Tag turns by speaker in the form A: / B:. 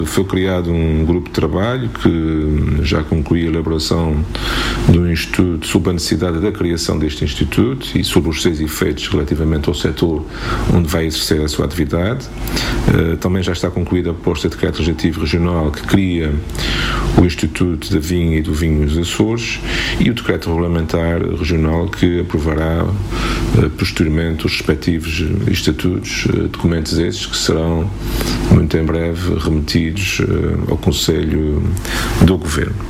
A: Foi criado um grupo de trabalho que já concluiu a elaboração de um estudo sobre a necessidade da criação deste instituto e sobre os seus efeitos relativamente ao setor onde vai exercer a sua atividade. Também já está concluída a proposta de decreto legislativo regional que cria o Instituto da Vinha e do Vinho dos Açores e o decreto regulamentar regional que aprovará posteriormente os respectivos estatutos, documentos esses que serão muito em breve remetidos ao Conselho do Governo.